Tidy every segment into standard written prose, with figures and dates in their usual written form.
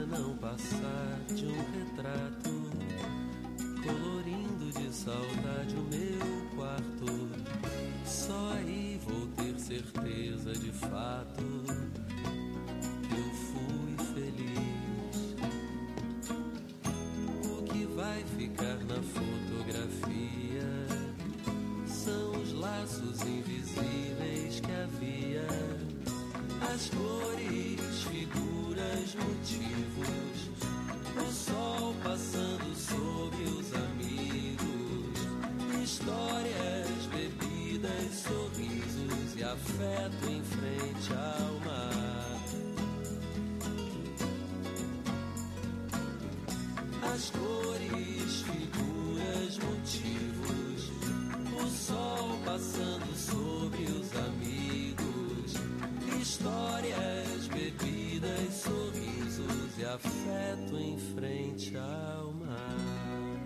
não passar de um retrato, colorindo de saudade o meu quarto. Só aí vou ter certeza de fato que eu fui feliz. O que vai ficar na fotografia são os laços invisíveis que havia, as cores, figuras, motivos, o sol passando sobre os amigos, histórias, bebidas, sorrisos e afeto em frente ao mar. As cores, figuras, motivos, o sol passando sobre os amigos, histórias, bebidas, sorrisos e afeto em frente ao mar.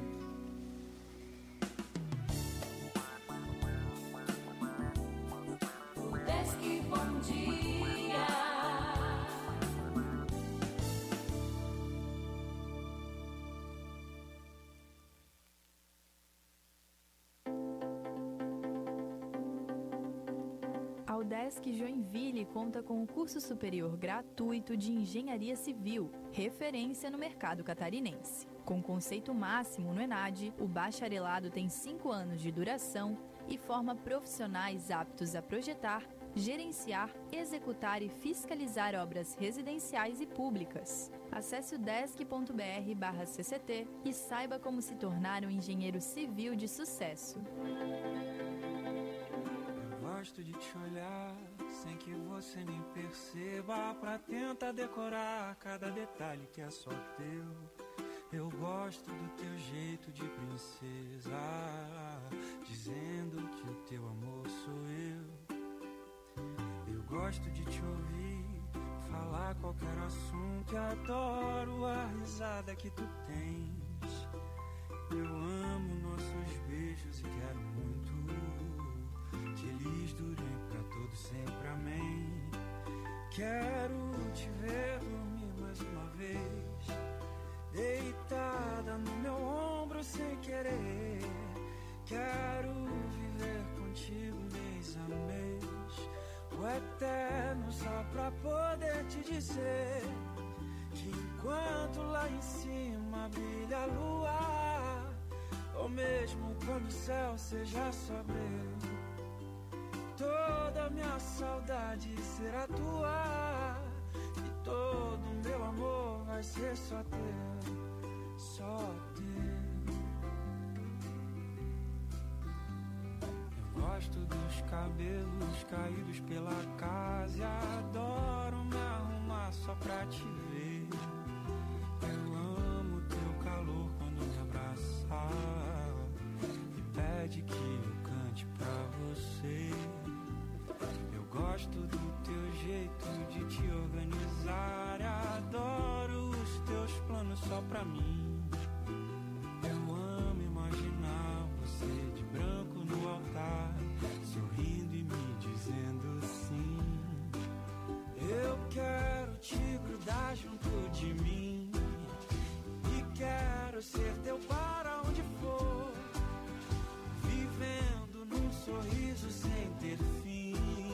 A UDESC Joinville conta com o curso superior gratuito de Engenharia Civil, referência no mercado catarinense. Com conceito máximo no ENAD, o bacharelado tem 5 anos de duração e forma profissionais aptos a projetar, gerenciar, executar e fiscalizar obras residenciais e públicas. Acesse udesc.br/cct e saiba como se tornar um engenheiro civil de sucesso. Gosto de te olhar sem que você nem perceba, pra tentar decorar cada detalhe que é só teu. Eu gosto do teu jeito de princesa, dizendo que o teu amor sou eu. Eu gosto de te ouvir falar qualquer assunto, adoro a risada que tu tens. Eu amo nossos beijos e quero muito que eles durem pra todo sempre, amém. Quero te ver dormir mais uma vez, deitada no meu ombro sem querer. Quero viver contigo mês a mês, o eterno, só pra poder te dizer que enquanto lá em cima brilha a lua, ou mesmo quando o céu seja só breu, toda minha saudade será tua, e todo meu amor vai ser só teu, só teu. Eu gosto dos cabelos caídos pela casa e adoro me arrumar só pra te ver. Eu amo teu calor quando me abraça e pede que eu cante pra você. Gosto do teu jeito de te organizar, adoro os teus planos só pra mim. Eu amo imaginar você de branco no altar, sorrindo e me dizendo sim. Eu quero te grudar junto de mim e quero ser teu para onde for, vivendo num sorriso sem ter fim,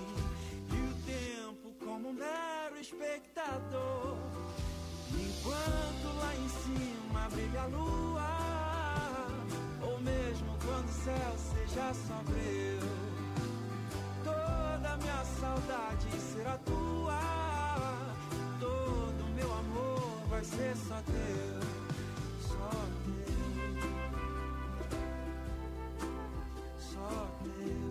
como um mero espectador, enquanto lá em cima brilha a lua, ou mesmo quando o céu seja sombrio, toda minha saudade será tua, todo meu amor vai ser só teu, só teu, só teu.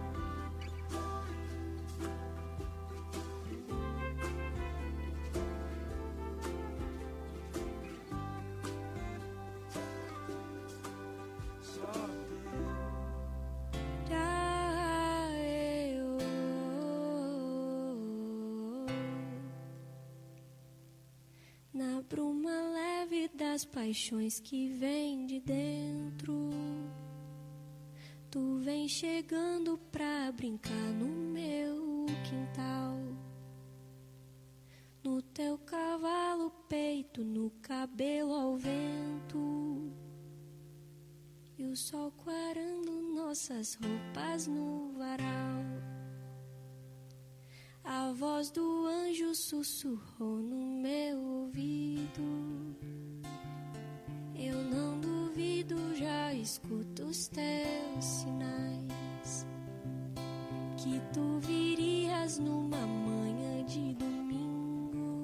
Na bruma leve das paixões que vem de dentro, tu vem chegando pra brincar no meu quintal. No teu cavalo, peito peito, no cabelo ao vento, e o sol quarando nossas roupas no varal. A voz do anjo sussurrou no meu ouvido. Eu não duvido, já escuto os teus sinais, que tu virias numa manhã de domingo.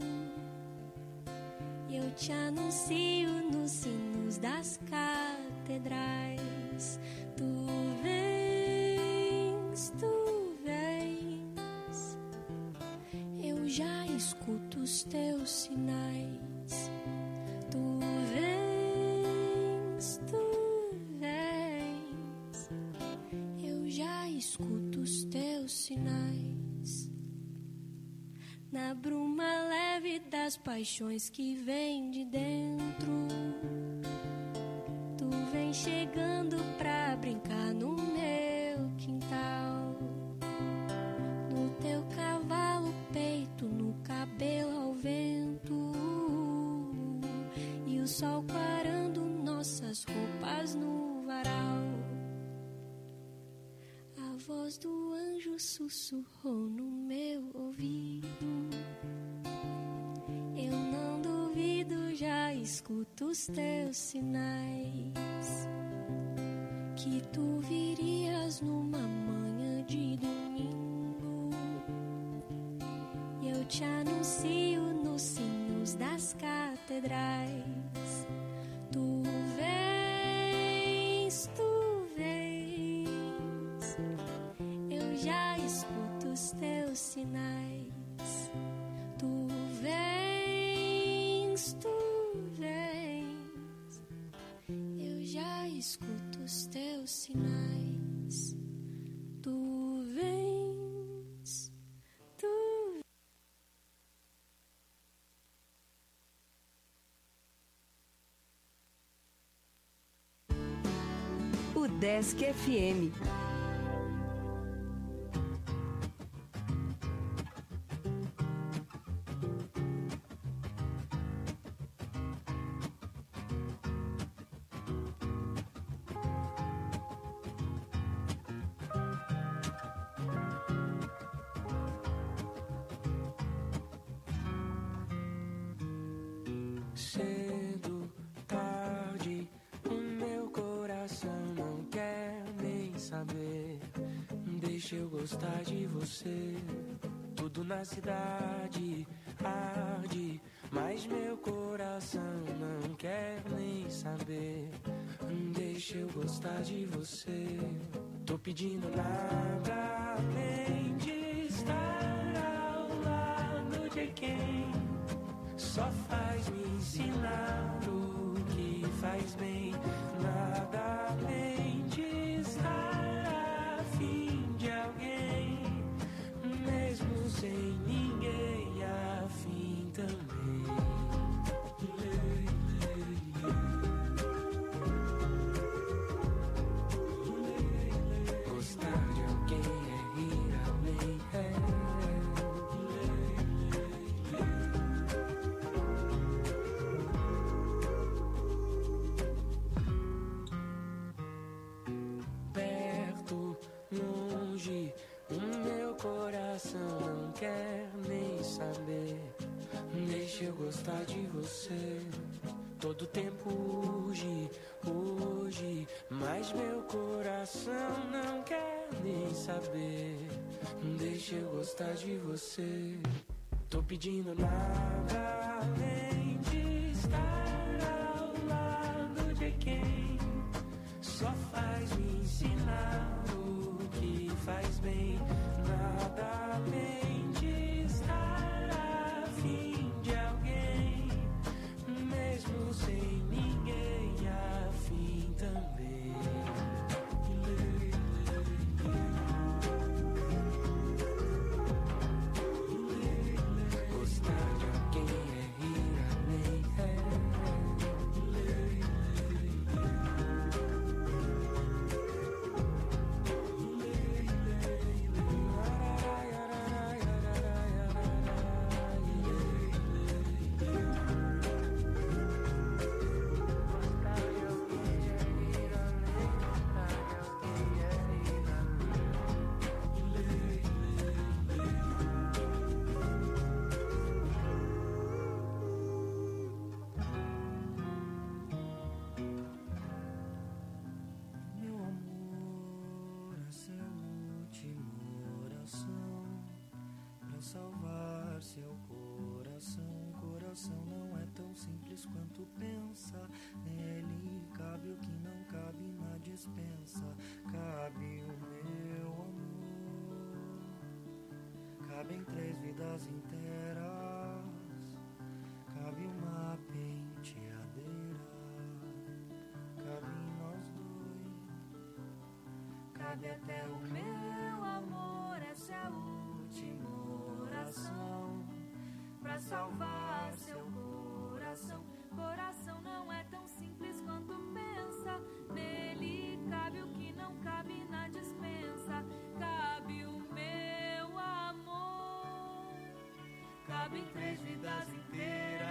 Eu te anuncio nos sinos das catedrais. Tu vens, tu vens. Eu já escuto os teus sinais. Tu vens, tu vens. Eu já escuto os teus sinais. Na bruma leve das paixões que vem de dentro, tu vem chegando pra brincar no meu quintal. No teu cavalo peito, no cabelo ao vento, e o sol quarando nossas roupas no varal. A voz do anjo sussurrou no meu ouvido. Eu não duvido, já escuto os teus sinais, que tu virias numa manhã de domingo. Eu te anuncio nos sinos das catedrais. Tu vens, tu vens. Eu já escuto os teus sinais. Tu vens, tu vens. Eu já escuto os teus sinais. Tu vens, tu vens. Udesc FM. Cedo, tarde, o meu coração não quer nem saber. Deixa eu gostar de você. Tudo na cidade arde, mas meu coração não quer nem saber. Deixa eu gostar de você. Tô pedindo nada além de estar ao lado de quem só faz me ensinar o que faz bem. Nada além de estar afim de alguém, mesmo sem ninguém afim também. Gostar de alguém é ir além, perto, longe, o meu coração não quer nem saber. Deixa eu gostar de você. Todo tempo urge, hoje, mas meu coração não quer nem saber. Deixa eu gostar de você. Tô pedindo nada além de estar ao lado de quem só faz me ensinar o que faz bem. Nada além de estar afim de alguém, mesmo sem ninguém afim também. Gostar de alguém é ir além, simples quanto pensa. Nele cabe o que não cabe na dispensa. Cabe o meu amor, cabem 3 vidas inteiras, cabe uma penteadeira, cabe nós dois, cabe até o meu amor. Essa é a última oração pra salvar seu coração. Coração não é tão simples quanto pensa. Nele cabe o que não cabe na dispensa. Cabe o meu amor, cabem 3 vidas inteiras,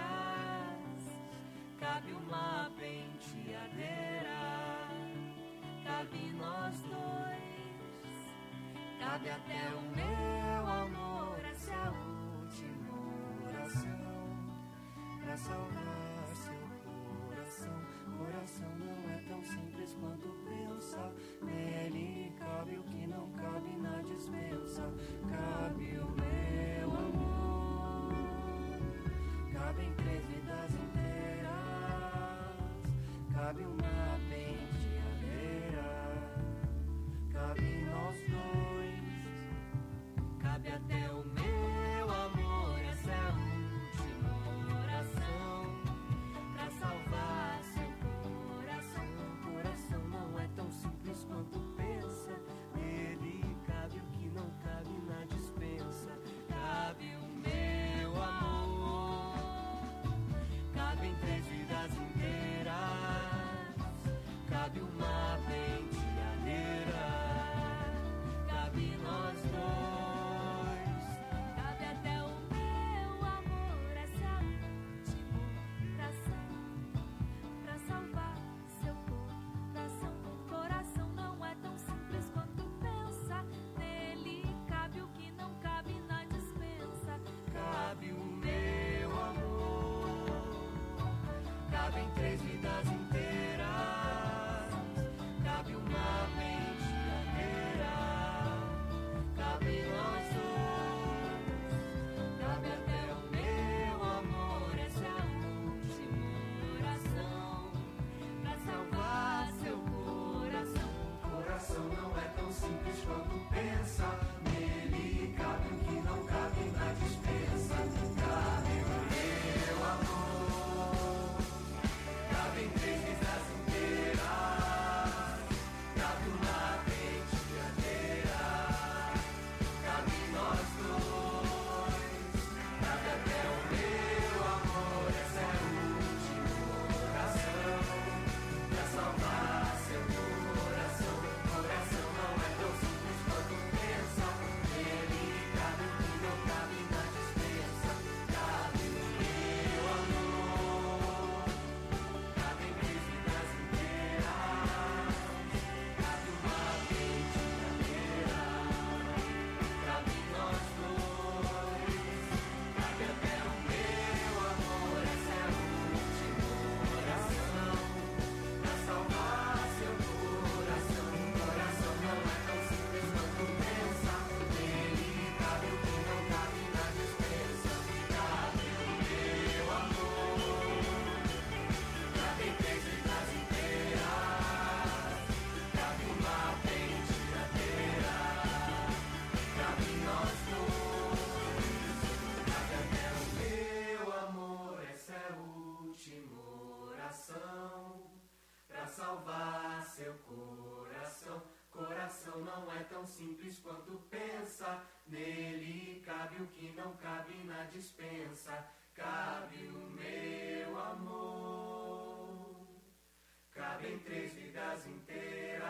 cabe uma penteadeira, cabe nós dois, cabe até o meu amor. Essa é a última oração pra salvar seu coração. Coração não é tão simples quanto pensa. Nele cabe o que não cabe na dispensa. Cabe o meu amor, cabem 3 vidas inteiras, cabe uma penteadeira, cabe nós dois, cabe até o meu amor. Essa é a última oração pra salvar seu coração. Coração não é tão simples quanto pensa. Nele cabe o que não cabe na dispensa. Cabe o meu amor, cabem 3 vidas inteiras, cabe uma penteadeira, cabe nós dois, cabe até o meu amor. Essa é a última oração pra salvar seu coração. Coração não é tão simples quanto pensa. Nele cabe o que não cabe na dispensa. Cabe o meu amor, cabem 3 vidas inteiras, cabe uma penteadeira, cabe nós dois, cabe até o meu amor. Essa é a última oração pra salvar seu coração. Coração não é tão simples quanto pensa. Nele cabe o que não cabe na dispensa. Cabe o meu amor, cabem 3 vidas inteiras, cabe uma penteadeira, cabe nós dois, cabe até o meu amor. Essa é a última oração pra salvar seu coração. Coração não é tão simples quanto pensa. Nele cabe o que não cabe na dispensa. Cabe o meu amor, cabem 3 vidas inteiras, cabe uma penteadeira, cabe nós dois, cabe até o meu amor. Essa é a última oração pra salvar seu coração. Coração não é tão simples quanto pensa. Nele cabe o que não cabe na dispensa. Cabe o meu amor, cabem 3 vidas inteiras, cabe uma penteadeira, cabe nós dois, cabe até o meu amor. Essa é a última oração pra salvar seu coração. Coração não é tão simples quanto pensa. Nele cabe o que não cabe na dispensa. Cabe o meu amor, cabem 3 vidas inteiras,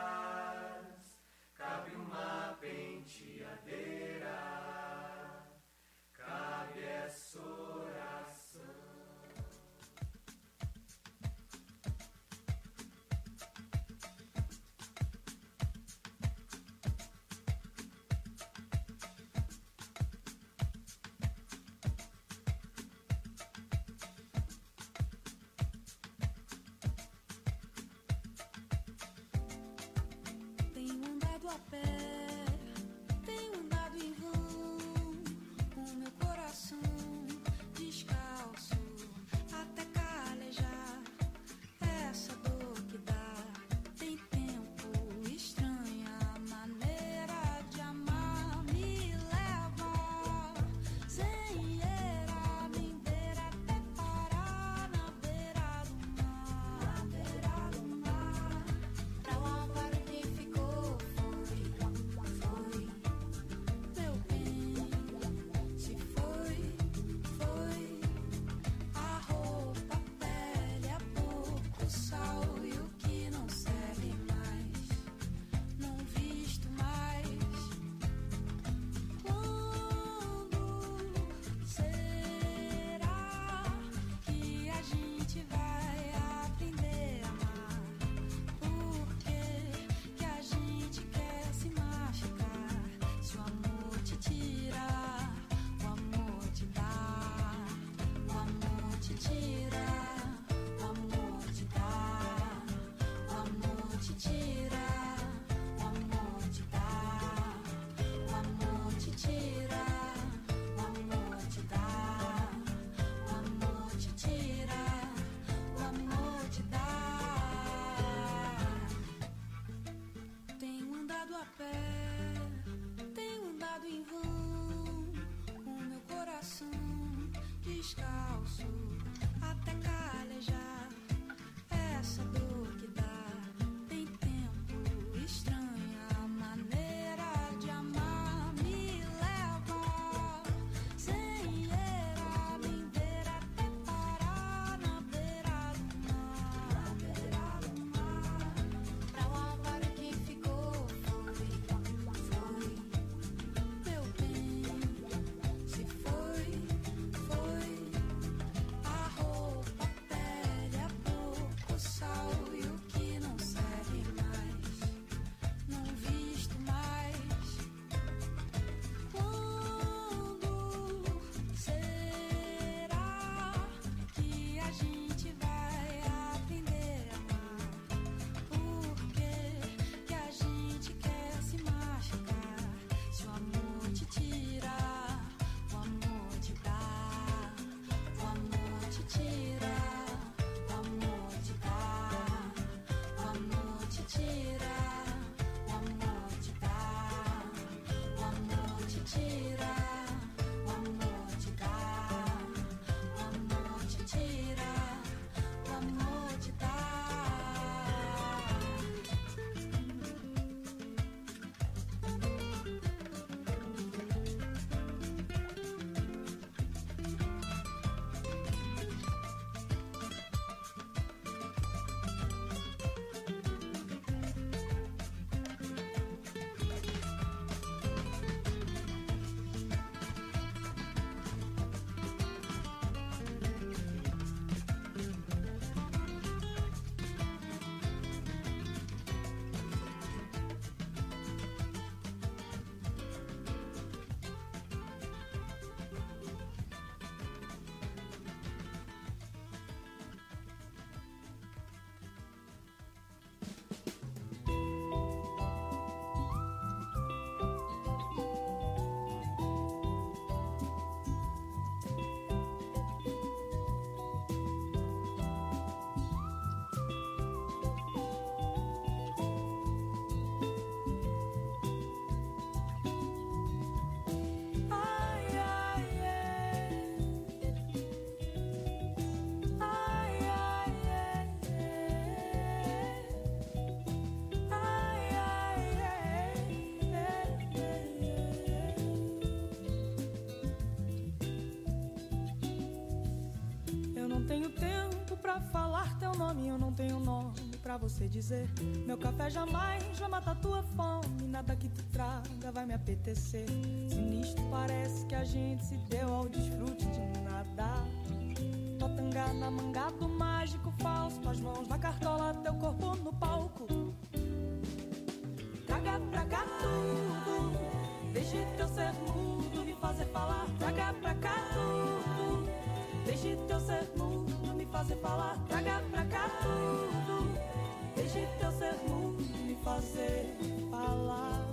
cabe uma penteadeira, cabe essa oração. tenho tempo pra falar teu nome, eu não tenho nome pra você dizer. Meu café jamais vai matar tua fome, nada que tu traga vai me apetecer. Sinistro parece que a gente se deu ao desfrute de nada. Tua tanga na manga do mágico falso, tuas mãos na cartola, teu corpo no palco. Traga pra cá tudo, deixe teu ser mudo me fazer falar. Traga pra cá tudo, deixe teu ser mudo me fazer falar. Traga pra cá tudo, deixe teu ser mudo me fazer falar.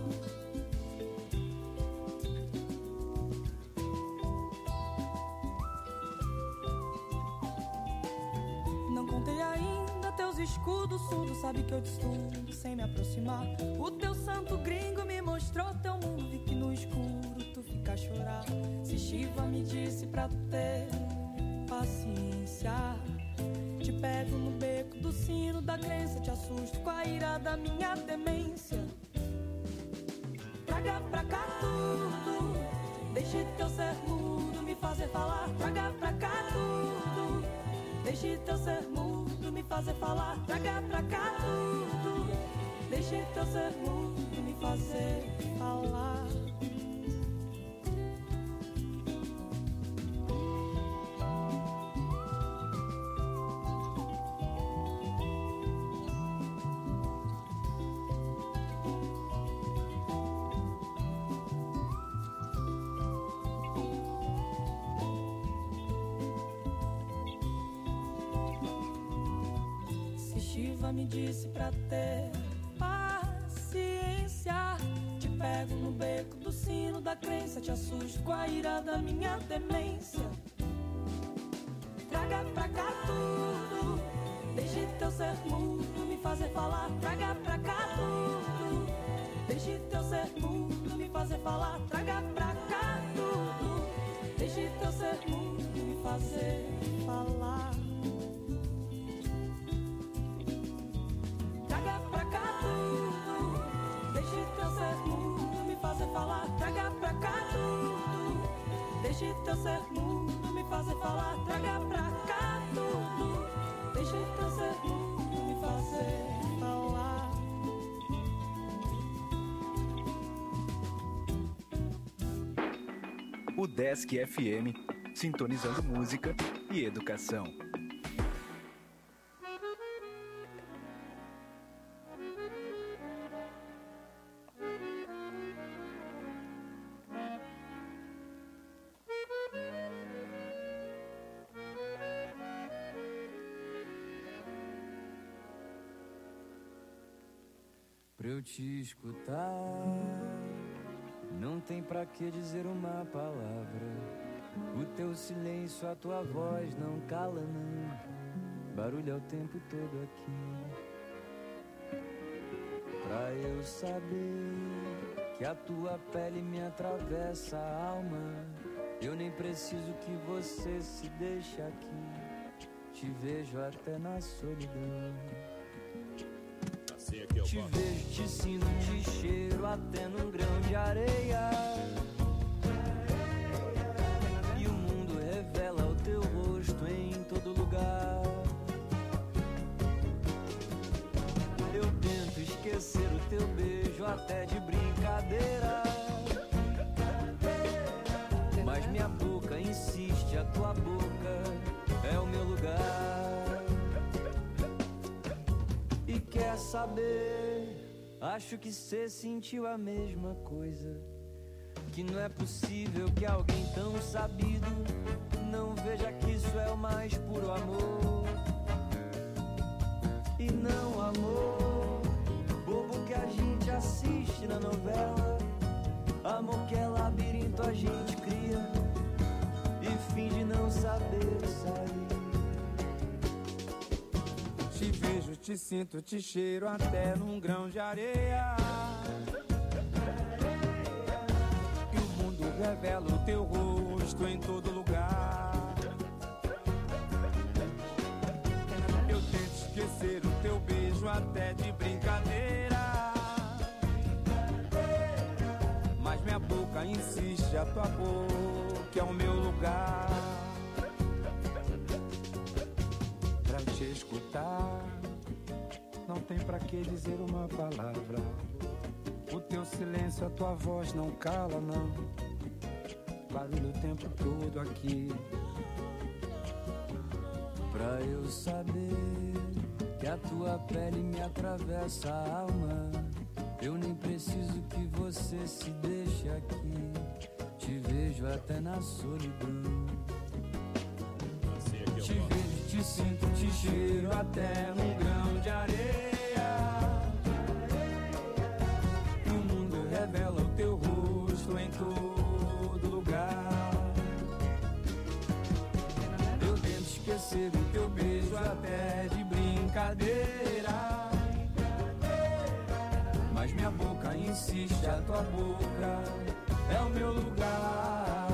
Não contei ainda teus escudos surdos, sabe que eu te estudo sem me aproximar. O teu santo gringo me mostrou teu mundo, vi que no escuro tu fica a chorar. Se Shiva me disse pra ter paciência, te pego no beco do sino da crença, te assusto com a ira da minha demência. Traga pra cá tudo, deixe teu ser mudo me fazer falar. Traga pra cá tudo, deixe teu ser mudo me fazer falar. Traga pra cá tudo, deixe teu ser mudo me fazer falar. Shiva me disse pra ter paciência, te pego no beco do sino da crença, te assusto com a ira da minha demência. Traga pra cá tudo, deixe teu ser mudo me fazer falar. Traga pra cá tudo, deixe teu ser mudo me fazer falar. Traga pra cá tudo, deixe teu ser mudo me fazer falar. Traga pra cá tudo, deixe teu ser mudo me fazer falar. Traga pra cá tudo, deixe teu ser mudo me fazer falar. Traga pra cá tudo, deixe teu ser mudo me fazer falar. O Desk FM, sintonizando música e educação. Pra eu te escutar, não tem pra que dizer uma palavra. O teu silêncio, a tua voz não cala não. Barulho é o tempo todo aqui. Pra eu saber que a tua pele me atravessa a alma, eu nem preciso que você se deixe aqui. Te vejo até na solidão. Te vejo, te sinto, te cheiro até num grão de areia. E o mundo revela o teu rosto em todo lugar. Eu tento esquecer o teu beijo até de brincadeira, mas minha boca insiste, a tua boca é o meu lugar. E quer saber, acho que cê sentiu a mesma coisa. Que não é possível que alguém tão sabido não veja que isso é o mais puro amor. E não amor bobo que a gente assiste na novela. Amor que é labirinto a gente cria e finge não saber sair. Te vejo, te sinto, te cheiro até num grão de areia. E o mundo revela o teu rosto em todo lugar. Eu tento esquecer o teu beijo até de brincadeira, mas minha boca insiste, a tua boca é o meu lugar. te escutar. Não tem pra que dizer uma palavra. O teu silêncio, a tua voz não cala, não. Barulho o tempo todo aqui. Pra eu saber que a tua pele me atravessa a alma, eu nem preciso que você se deixe aqui. Te vejo até na solidão. Te vejo, te sinto, te cheiro até num grão de areia. No mundo revela o teu rosto em todo lugar. Eu tento esquecer o teu beijo até de brincadeira, mas minha boca insiste, a tua boca é o meu lugar.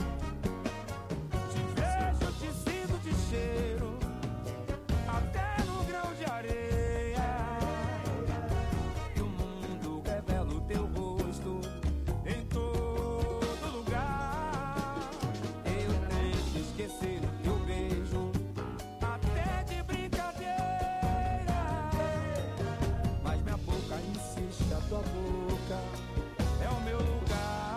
Te vejo, te sinto, te cheiro até no grão de areia. E o mundo revela o teu rosto Em todo lugar. Eu tento esquecer o teu beijo, Até de brincadeira, mas minha boca insiste, a tua boca é o meu lugar.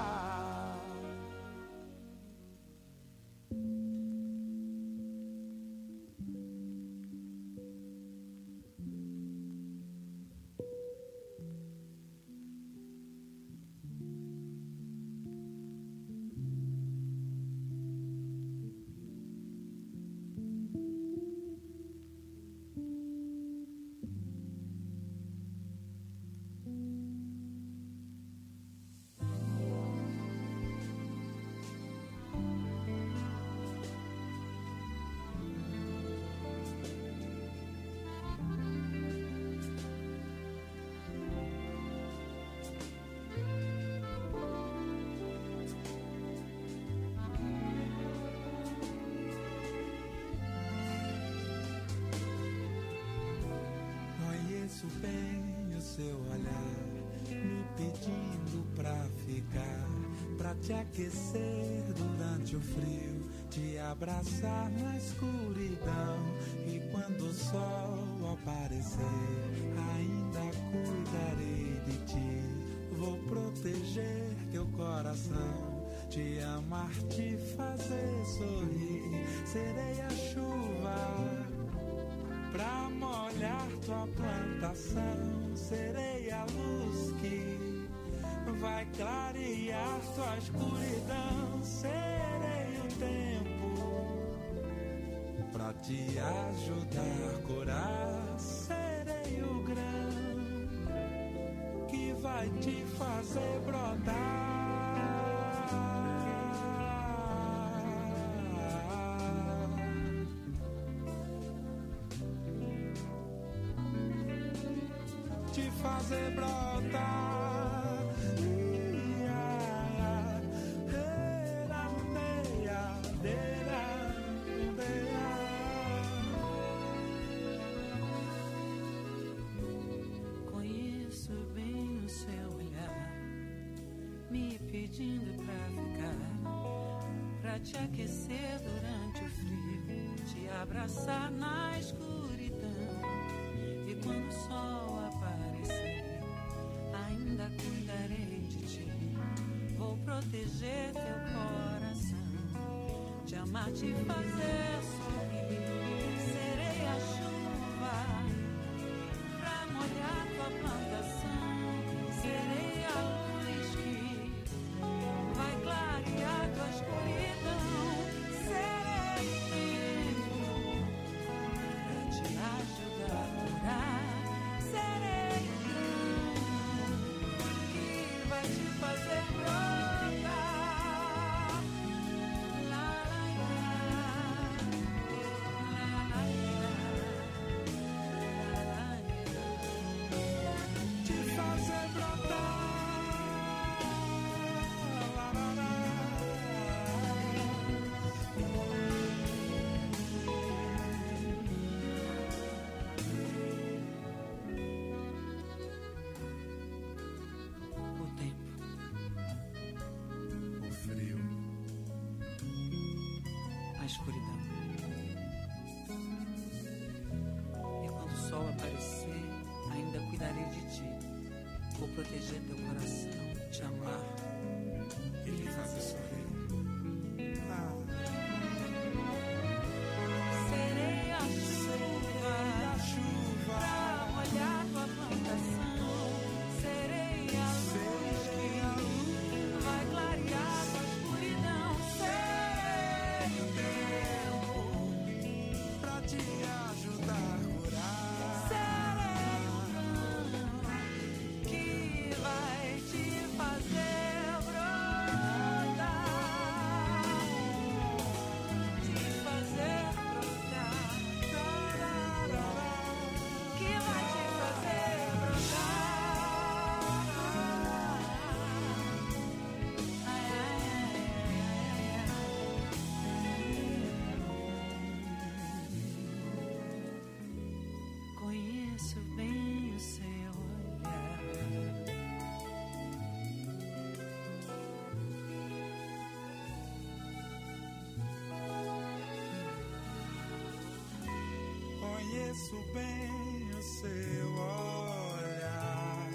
Conheço bem o seu olhar, me pedindo pra ficar, pra te aquecer durante o frio, te abraçar na escuridão. E quando o sol aparecer, ainda cuidarei de ti. Vou proteger teu coração, te amar, te fazer sorrir. Serei a chuva pra molhar tua plantação, serei a luz que vai clarear tua escuridão. Serei o tempo pra te ajudar a curar. Serei o grão que vai te fazer brotar. Te fazer brotar. Conheço bem o seu olhar, me pedindo pra ficar, pra te aquecer durante o frio, te abraçar na escuridão. E quando o sol aparecer, ainda cuidarei de ti. Vou proteger teu coração, te amar, te fazer sorrir. Serei a chuva pra molhar tua plantação. Serei a luz que vai clarear tua escuridão. Serei o tempo pra te ajudar a curar. Serei o grão que vai te fazer brotar. Lá, lá, lá. vou proteger teu coração, te amar e te fazer sorrir. Serei a chuva pra molhar tua plantação. Serei a luz que vai clarear tua escuridão. Serei o tempo pra te ajudar a curar. Serei o cão que vai te fazer brotar. Te fazer brotar. Que vai te fazer brotar. Conheço bem o seu olhar. Conheço bem o seu olhar.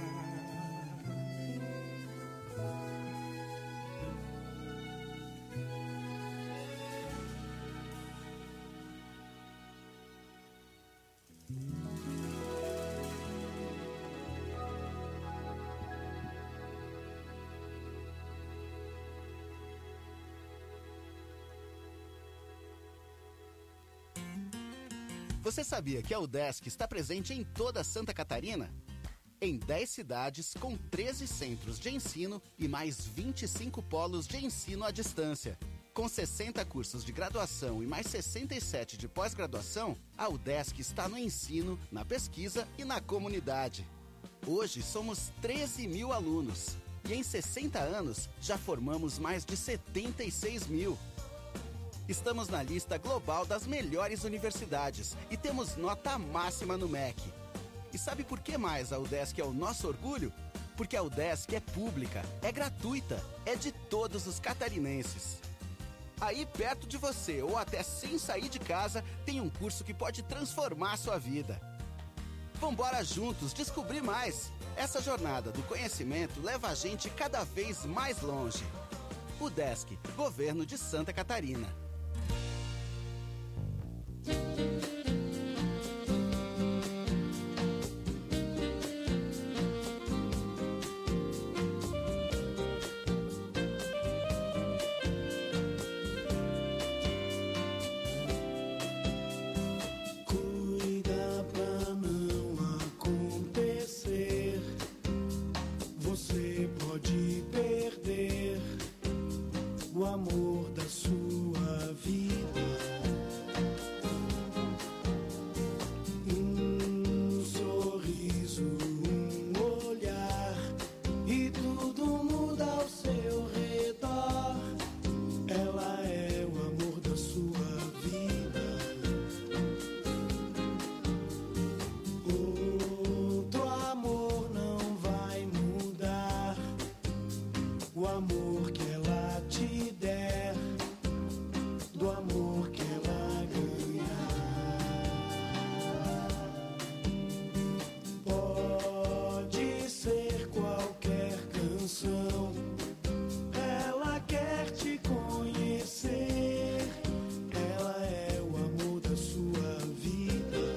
Você sabia que a UDESC está presente em toda Santa Catarina? Em 10 cidades, com 13 centros de ensino e mais 25 polos de ensino à distância. Com 60 cursos de graduação e mais 67 de pós-graduação, a UDESC está no ensino, na pesquisa e na comunidade. Hoje somos 13 mil alunos e em 60 anos já formamos mais de 76 mil. Estamos na lista global das melhores universidades e temos nota máxima no MEC. E sabe por que mais a UDESC é o nosso orgulho? Porque a UDESC é pública, é gratuita, é de todos os catarinenses. Aí perto de você ou até sem sair de casa, tem um curso que pode transformar a sua vida. Vambora juntos descobrir mais. Essa jornada do conhecimento leva a gente cada vez mais longe. UDESC, Governo de Santa Catarina. Cuida pra não acontecer. Você pode perder o amor da sua vida. Um sorriso, um olhar e tudo muda ao seu redor. Ela é o amor da sua vida. Outro amor não vai mudar. O amor que ela te der, do amor que ela ganhar. Pode ser qualquer canção, ela quer te conhecer. Ela é o amor da sua vida.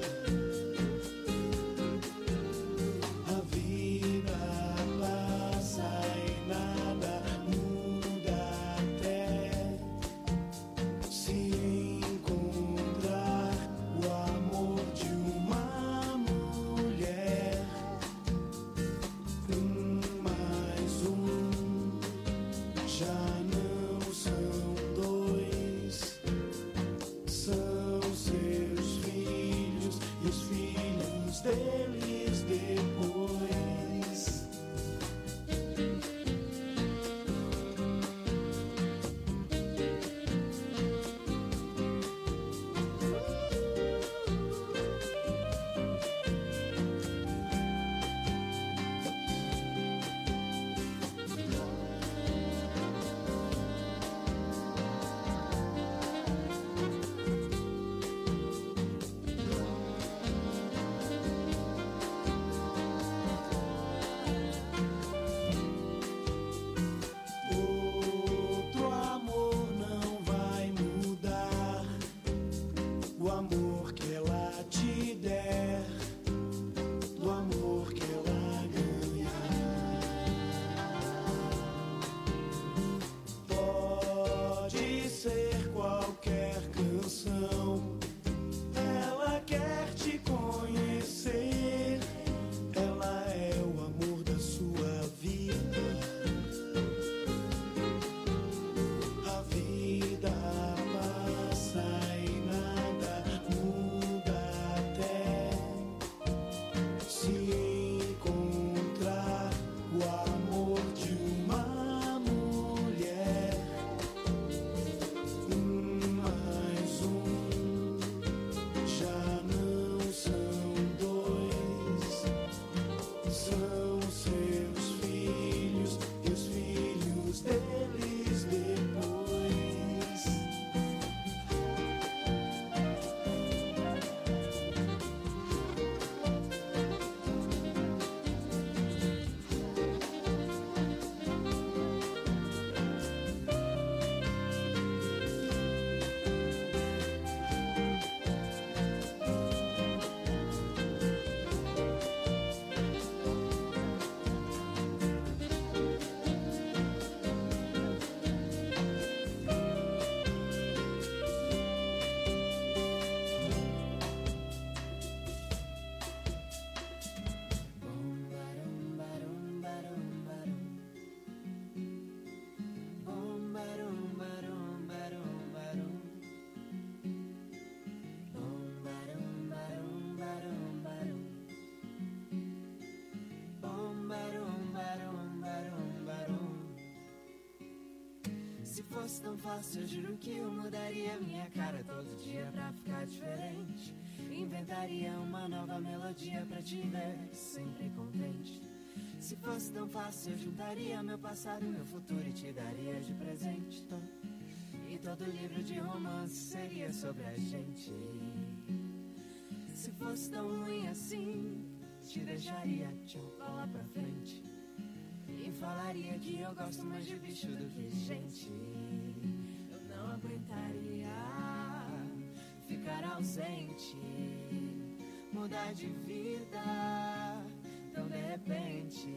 A vida passa e nada muda até se encontrar o amor de uma mulher. Mais já não são dois, são seus filhos e os filhos deles depois. amor que ela te der, do amor que ela ganhar. Pode ser qualquer canção, ela quer te conhecer, ela é o amor da sua vida. A vida passa e nada muda até se encontrar o amor de uma mulher. Mais já não são dois, são seus filhos e os filhos deles depois. Se fosse tão fácil, eu juro que eu mudaria minha cara todo dia pra ficar diferente. Inventaria uma nova melodia pra te ver sempre contente. Se fosse tão fácil, eu juntaria meu passado e meu futuro e te daria de presente. E todo livro de romance seria sobre a gente. Se fosse tão ruim assim, te deixaria te bola pra frente. E falaria que eu gosto mais de bicho do que de gente. Eu não aguentaria ficar ausente, mudar de vida tão de repente.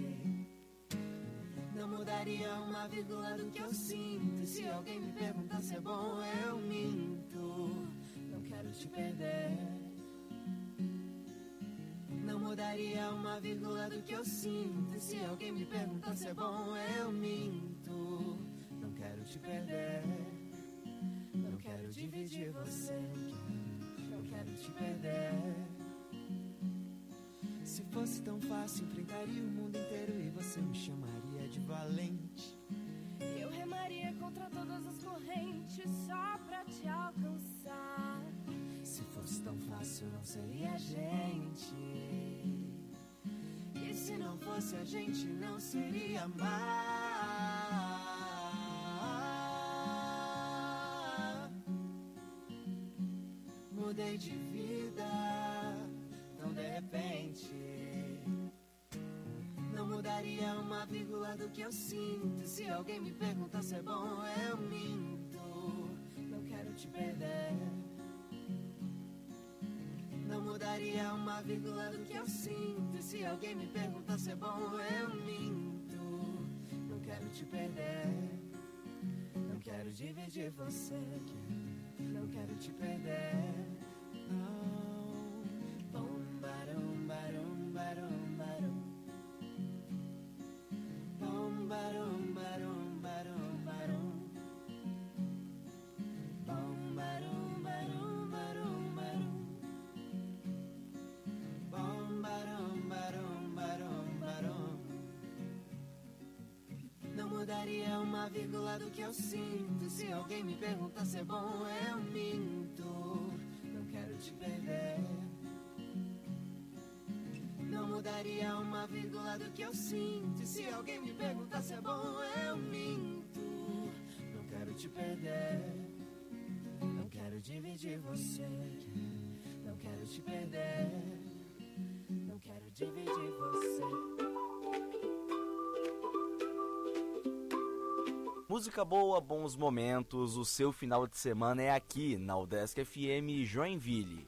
Não mudaria uma vírgula do que eu sinto. E se alguém me perguntar se é bom, eu minto. Não quero te perder. Não mudaria uma vírgula do que eu sinto. E se alguém me perguntar se é bom, eu minto. Não quero te perder. Não quero dividir você. Não quero te perder. Se fosse tão fácil, enfrentaria o mundo inteiro e você me chamaria de valente. Eu remaria contra todas as correntes só pra te alcançar. Se fosse tão fácil, não seria a gente. E se não fosse a gente, não seria amar. Mudei de vida tão de repente. Não mudaria uma vírgula do que eu sinto. E se alguém me perguntar se é bom, eu minto. Não quero te perder. Não mudaria uma vírgula do que eu sinto. E se alguém me perguntar se é bom, eu minto. Não quero te perder. Não quero dividir você. Não quero te perder. Não. Bom, barum, barum, barum, barum. Bom, barum, barum, barum, barum. Bom, barum, barum, barum, barum. Bom, barum, barum, barum, barum. Não mudaria uma vírgula do que eu sinto. Se alguém me perguntar se é bom, eu minto. Não quero te perder. Não mudaria uma vírgula do que eu sinto. E se alguém me perguntar se é bom, eu minto. Não quero te perder. Não quero dividir você. Não quero te perder. Não quero dividir você. Música boa, bons momentos, o seu final de semana é aqui na UDESC FM Joinville.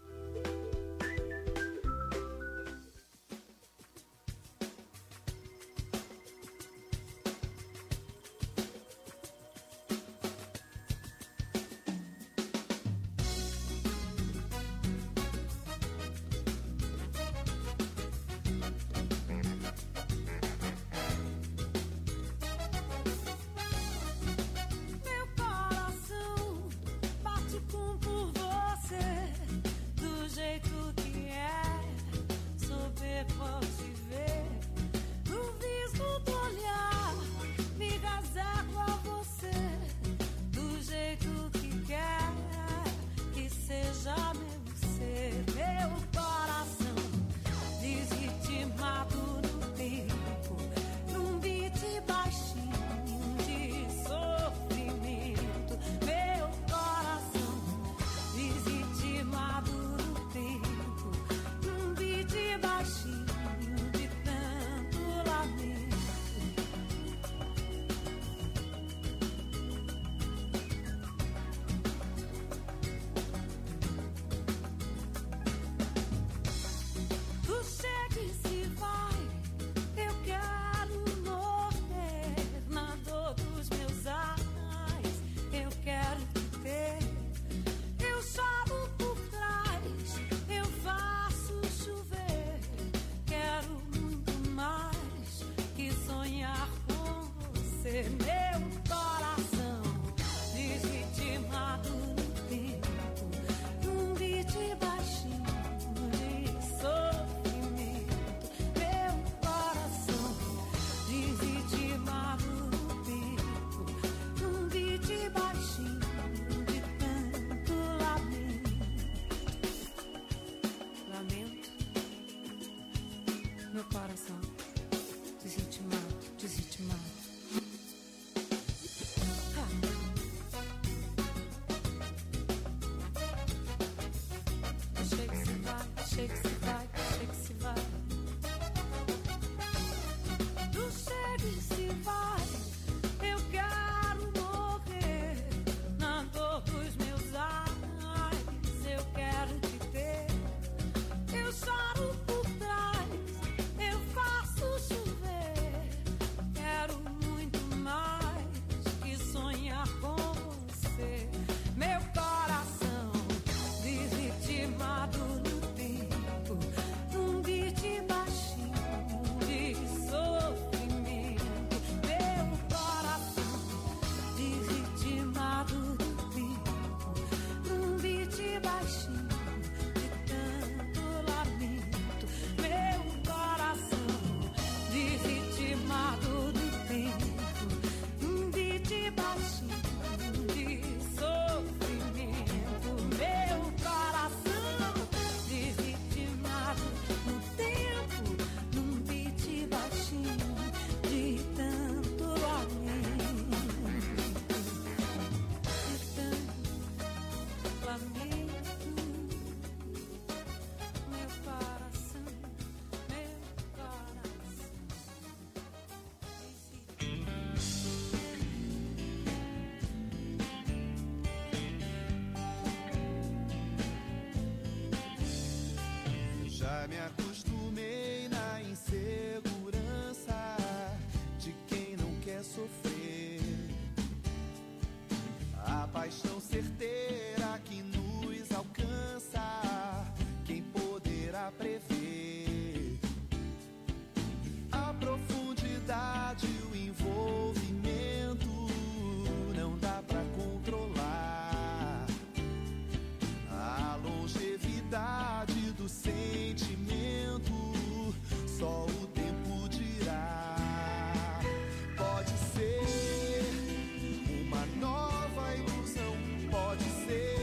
Me acostumei na insegurança de quem não quer sofrer. A paixão certeira que nos alcança, quem poderá prever? A profundidade, o envolvimento, não dá pra controlar. A longevidade do sentimento, só o tempo dirá. Pode ser uma nova ilusão, pode ser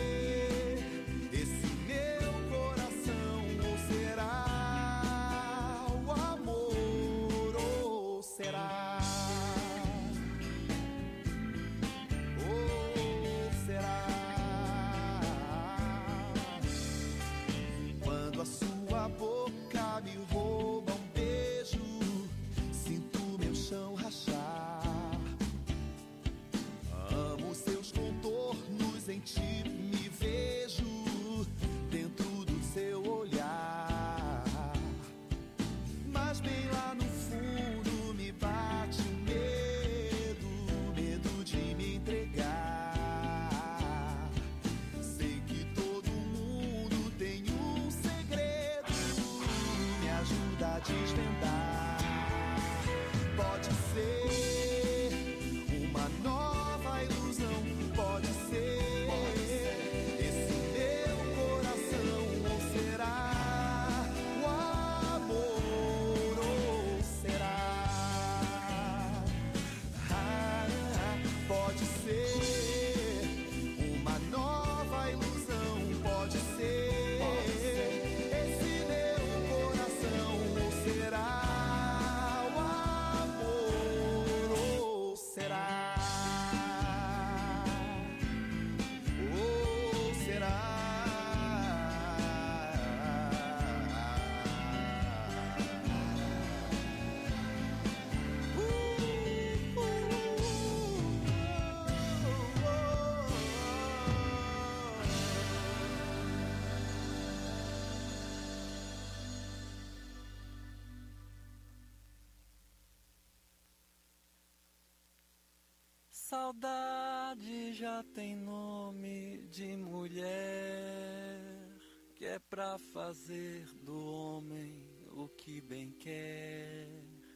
saudade já tem nome de mulher, que é pra fazer do homem o que bem quer.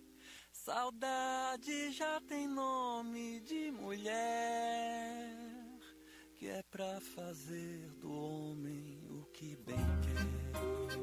Saudade já tem nome de mulher, que é pra fazer do homem o que bem quer.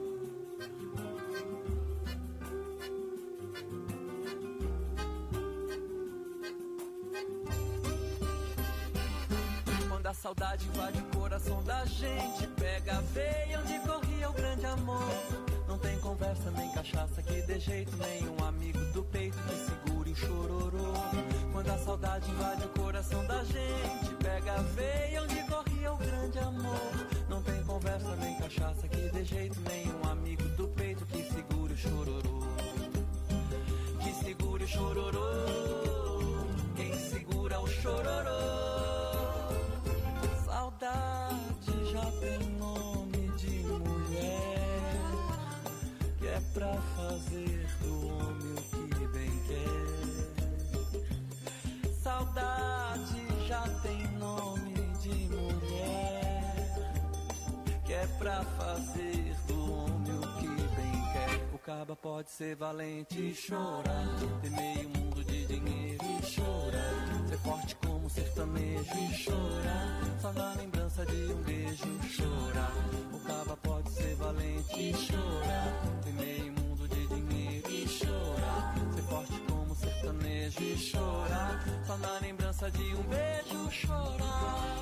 Quando a saudade invade o coração da gente, pega a veia onde corria o grande amor. Não tem conversa nem cachaça que dê jeito, nenhum amigo do peito que segure o chororô. Quando a saudade invade o coração da gente, pega a veia onde corria o grande amor. Não tem conversa nem cachaça que dê jeito, nenhum amigo do peito que segure o chororô. Que segure o chororô. Quem segura o chororô. Saudade já tem nome de mulher, que é pra fazer do homem o que bem quer. Saudade já tem nome de mulher, que é pra fazer do homem o que bem quer. O caba pode ser valente e chorar, ter meio mundo de dinheiro e chorar, ser forte como sertanejo e chorar, só na lembrança de um beijo chorar. O caba pode ser valente e chorar, ter meio mundo de dinheiro e chorar, ser forte como sertanejo e chorar, só na lembrança de um beijo chorar.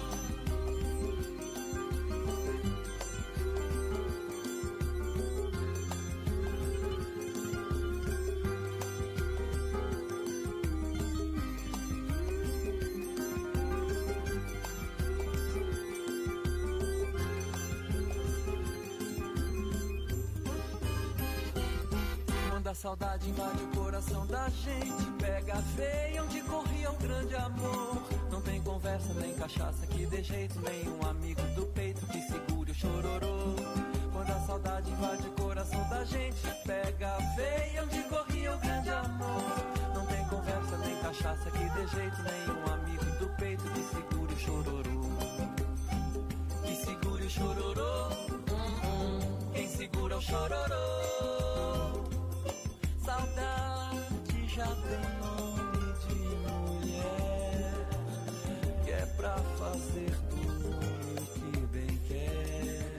A saudade invade o coração da gente, pega a veia onde corria um grande amor. Não tem conversa nem cachaça que dê jeito, nenhum amigo do peito que segure o chororô. Quando a saudade invade o coração da gente, pega a veia onde corria o grande amor. Não tem conversa nem cachaça que dê jeito, nenhum amigo do peito que segure o chororô. Que segure o chororô. Quem segura o chororô. Saudade já tem nome de mulher, que é pra fazer do homem o que bem quer.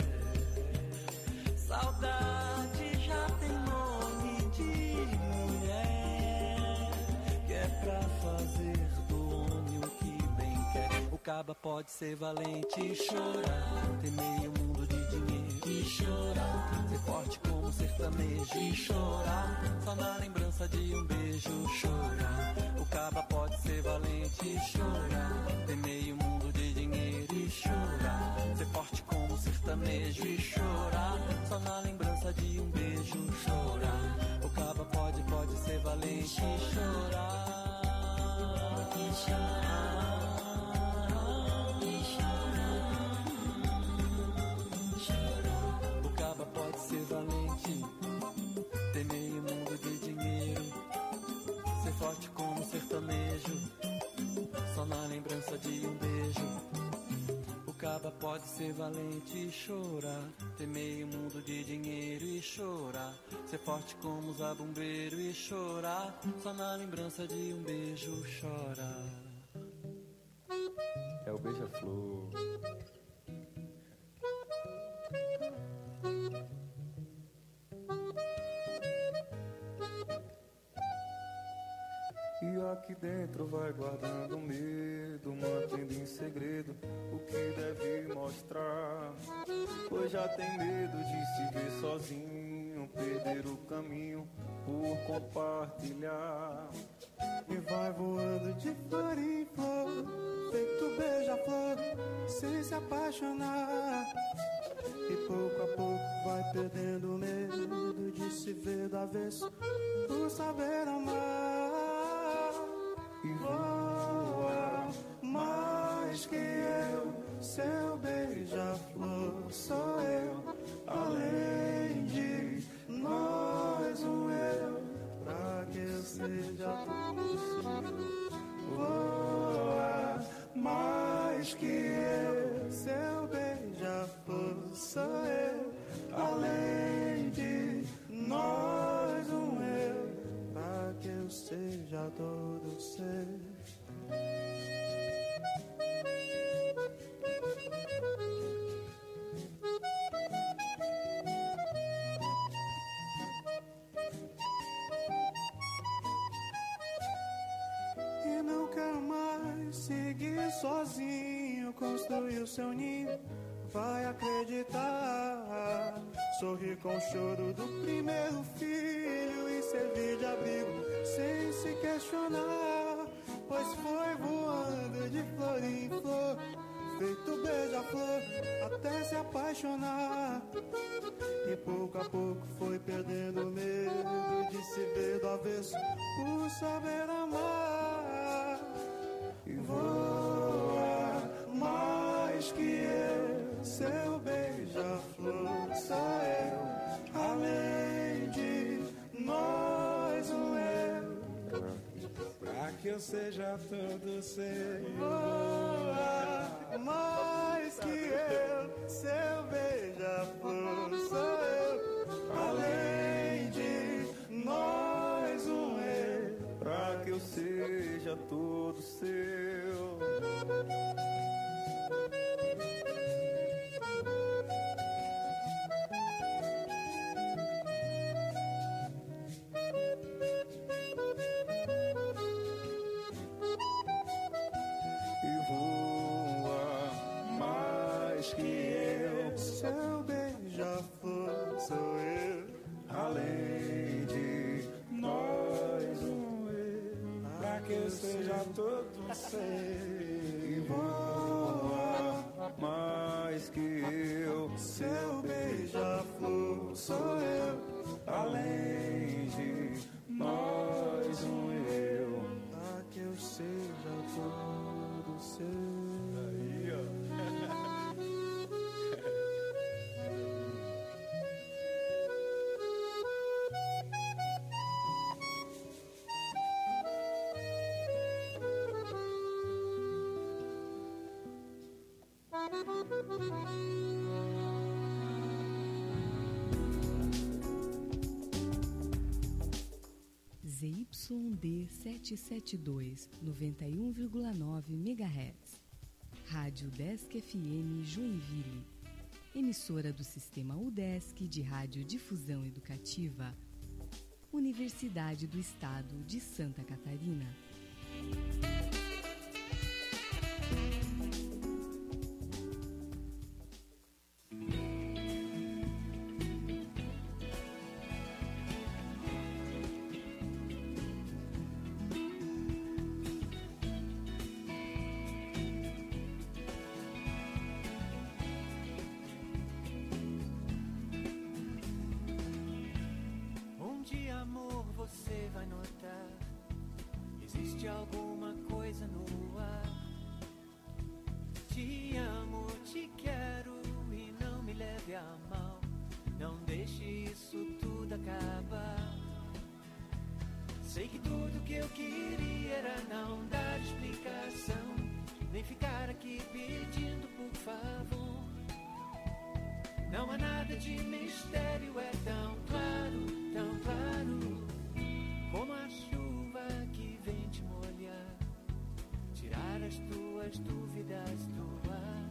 Saudade já tem nome de mulher, que é pra fazer do homem o que bem quer. O caba pode ser valente e chorar, ter meio mundo de dinheiro e chorar, ser forte como sertanejo e chorar, só na lembrança de um beijo chorar. O caba pode ser valente e chorar, ter meio mundo de dinheiro e chorar, ser forte como sertanejo e chorar, só na lembrança de um beijo chorar. O caba pode ser valente e chorar, e chorar. Pode ser valente, ter meio mundo de dinheiro, ser forte como sertanejo, só na lembrança de um beijo. O caba pode ser valente e chorar, ter meio mundo de dinheiro e chorar, ser forte como zabumbeiro e chorar, só na lembrança de um beijo chorar. É o beija-flor. E aqui dentro vai guardando medo, mantendo em segredo o que deve mostrar. Pois já tem medo de se ver sozinho, perder o caminho por compartilhar. E vai voando de flor em flor, feito beija-flor, sem se apaixonar. E pouco a pouco vai perdendo o medo de se ver do avesso, por saber amar. E voa mais que eu, seu beija-flor sou eu, além de nós um eu, pra que eu seja possível. Voa seja todo seu. E não quero mais seguir sozinho, construir o seu ninho, vai acreditar. Sorrir com o choro do primeiro filho e servir de abrigo sem se questionar, pois foi voando de flor em flor, feito beija-flor até se apaixonar. E pouco a pouco foi perdendo medo de se ver do avesso por saber amar. E voa mais que eu, seu beija-flor sou eu, além de nós um eu. Pra que eu seja todo seu. Voa mais que eu, seu beija-flor sou eu, além de nós um eu. Pra que eu seja todo seu. E voa mais que eu, seu beija-flor sou eu, Além de nós um eu. Pra que eu seja todo seu. e voa Mais que eu, seu beija-flor sou eu, Além de nós um eu. pra que eu seja todo seu. ZYD 772, 91,9 MHz. Rádio Udesc FM Joinville. Emissora do Sistema Udesc de Radiodifusão Educativa. Universidade do Estado de Santa Catarina. Um dia, amor, você vai notar, existe alguma coisa no ar. Te amo, te quero e não me leve a mal. Não deixe isso tudo acabar. Sei que tudo que eu queria era não dar explicação, nem ficar aqui pedindo por favor. Não há nada de mistério, é tão claro, como a chuva que vem te molhar, tirar as tuas dúvidas do ar.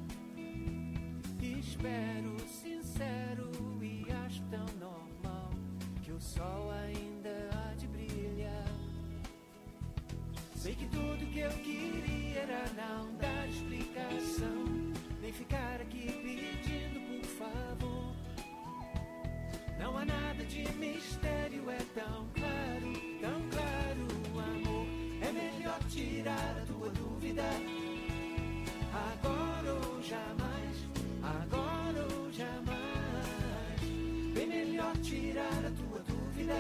Espero sincero e acho tão normal que o sol ainda há de brilhar. Sei que tudo que eu queria era não dar explicação, nem ficar aqui pedindo por favor. Não há nada de mistério, é tão claro, amor. É melhor tirar a tua dúvida, agora ou jamais, agora ou jamais. Bem melhor tirar a tua dúvida,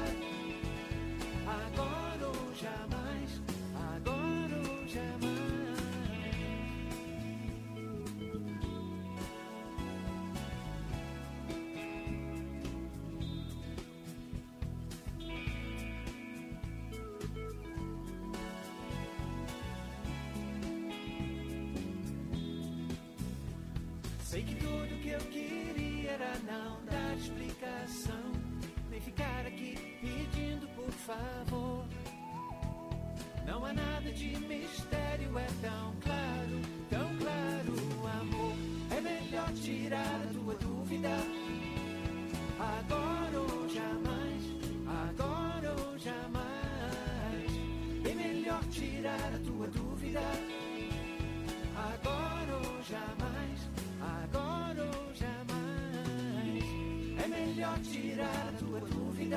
agora ou jamais, agora ou jamais. Sei que tudo que eu queria era não dar explicação, nem ficar aqui pedindo de mistério é tão claro, tão claro. Amor, é melhor tirar a tua dúvida. Agora ou jamais, agora ou jamais. É melhor tirar a tua dúvida. Agora ou jamais, agora ou jamais. É melhor tirar a tua dúvida.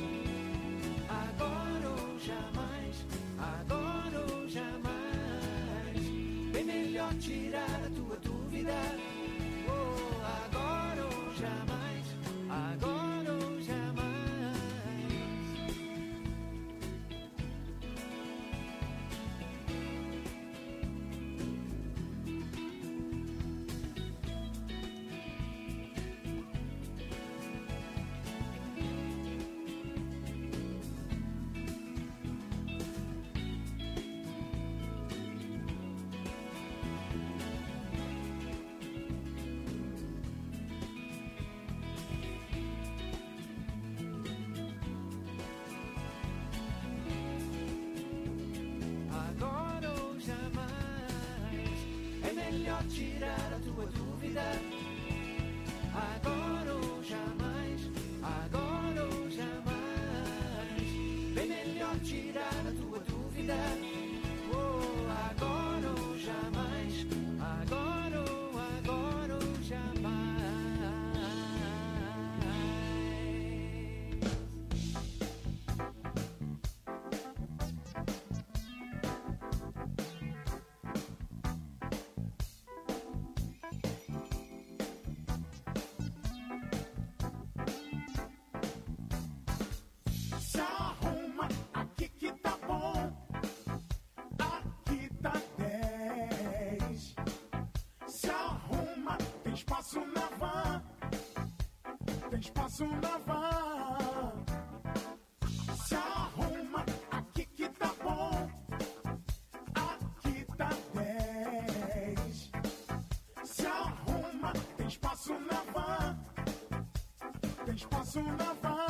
Agora ou jamais, agora ou jamais. Bem melhor tirar a tua dúvida. Oh, agora ou jamais, agora ou jamais. Agora ou jamais. É melhor tirar a tua dúvida. Agora ou jamais, agora ou jamais. Bem melhor tirar a tua dúvida. Oh, agora ou jamais, agora ou jamais. Se arruma, aqui que tá bom. Aqui tá 10. Se arruma, tem espaço na van. Tem espaço na van. Se arruma, aqui que tá bom. Aqui tá 10. Se arruma, tem espaço na van. Tem espaço na van.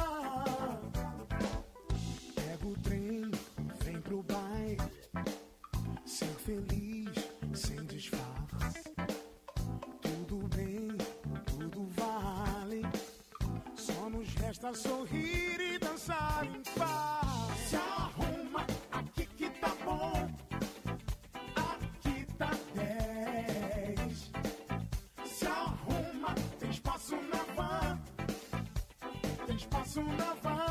Pega o trem, vem pro bairro. Ser feliz, sem disfarce. Tudo bem, tudo vale. Só nos resta sorrir e dançar em paz. Se arruma, aqui que tá bom. Aqui tá 10. Se arruma, tem espaço na van. Tem espaço na van.